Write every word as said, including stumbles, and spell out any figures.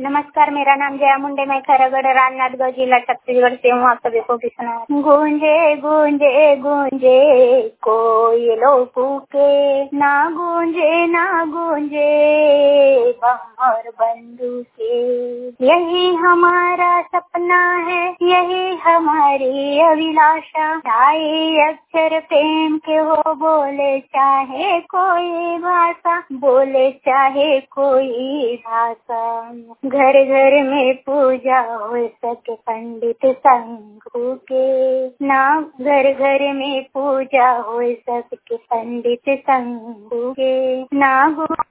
नमस्कार, मेरा नाम जया मुंडे, मैं खैरागढ़ राजनांदगांव जिला छत्तीसगढ़ से हूँ। आप सभी को की सुना। गूंजे गूंजे गूंजे कोयलों कूके, ना गूंजे ना गूंजे बम और बंदूके। यही हमारा सपना है, यही हमारी अभिलाषा। ढाई अक्षर प्रेम के हो, बोले चाहे कोई भाषा, बोले चाहे कोई भाषा। घर घर में पूजा हो सके पंडित शंकु के, ना घर घर में पूजा हो सके पंडित शंकु के। ना